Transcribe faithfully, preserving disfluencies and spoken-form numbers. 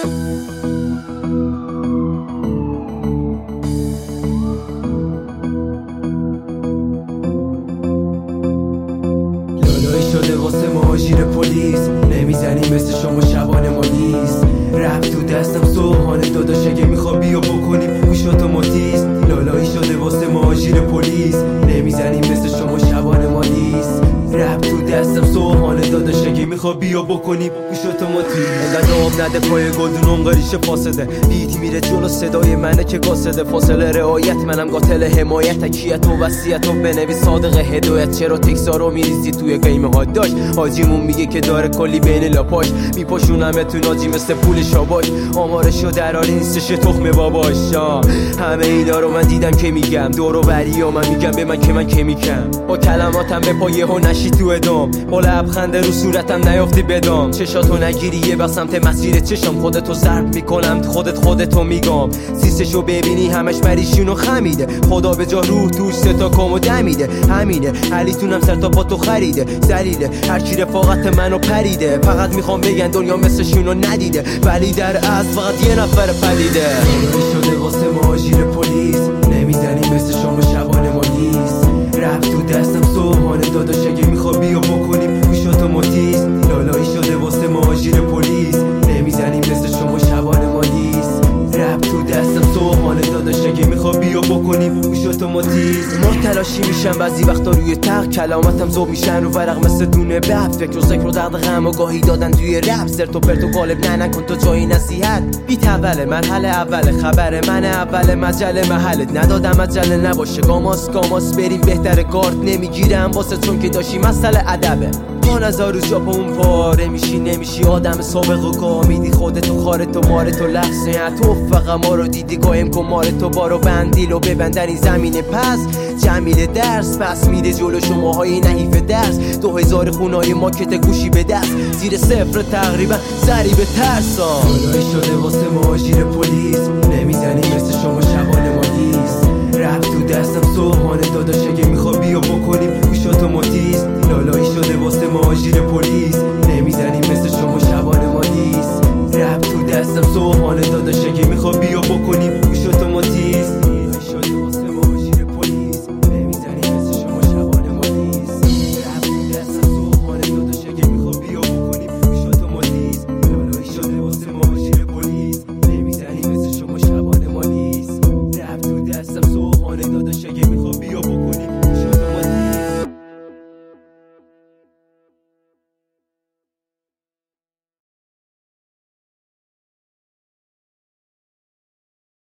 شده واسه مهاجیر پلیس، نمیزنی مثل شما شبان ما نیست. رپ تو دستم سوهانه داداش، اگه میخوا بیا بکنیم گوش اتوماتیست. لالایی شده واسه مهاجیر پلیس، نمیزنی مثل شما شبان ما نیست. رپ تو دستم سوهانه داداش، اگه میخوا بیا بکنیم گوش اتوماتیست. انقدر آب نده پای گلدون اونقاریش فاسده، بیتی میره جلو صدای منه که قاصده. فاصله رعایت منم قاتل حمایت، تکیت و وصیت و بنویس صادق هدایت. چرا تکسا رو میریزی توی قیمه ها داشت؟ حاجیمون میگه که داره کلی بین لاپاش، میپاشونمه تو ناجی مثل پول شاباش. آمارشو در حال نیستش تخم باباش. همه اینا رو من دیدم که میگم، دور و بری و من میگم به من که من که میگم. با کلماتم به پایه ها نشی تو ادام، با لبخند رو صورتم نیافتی بدام. چشاتو نگیری یه بر سمت مسیر چشم، خودتو ضرب میکنم خودت خودتو میگم. سیسشو ببینی همش پریشون و خمیده، خدا به جا روح توش ستا کامو دمیده. همینه علیتونم سر تا پا تو خریده، زلیله هر کی رفاقت منو پریده. فقط میخوام بگن دنیا مثلشونو ندیده، ولی در اصل فقط یه نفر پلیده. شده واسه مهاجیر پلیس، نمیزنی مثل شما شبان ما نیست. رپ تو دستم سوهانه داداش، اگه میخوا بیا بکنیم گوش اتوماتیست. لالایی شده واسه مهاجیر پلیس، نمیزنی مثل شما شبان ما نیست. رپ تو دستم سوهانه داداش، اگه میخوا بیا بکنیم گوش اتوماتیست. ما تلاشی میشن بعضی وقتا روی تق، کلامتم ذوب میشن رو ورق مثل دونه بف. فکر و ذکر و درد غم و گاهی دادن توی رپ، سرت و پرت و قالب نه نکن تو جایی نصیحت. بیت اوله مرحله اول خبر من، اول مجله محلت ندادم عجله نباشه. گاماس گاماس بریم بهتره، گارد نمیگیرم واسه چون که داشتی مسئله ادبه. با نظر رو جا اون پاره میشی، نمیشی آدم سابق و گاه میدی خودتو خارتو مارتو لحظه تو. فقط ما رو دیدی قایم کن مارتو، بارو بندیلو ببندن این زمینه. پس جمیل درس پس میده جلو شماهای نحیف درس. دو هزار خونای ماکت گوشی به دست، زیر صفر تقریبا سری به ترسا. لالایی شده واسه مهاجیر پلیس، نمیزنی مثل شما شبان ما نیست. رپ تو دستم سوهانه داداش، اگه میخوا بیا بکنیم گوش اتوماتیست. لالایی شده واسه مهاجیر پلیس،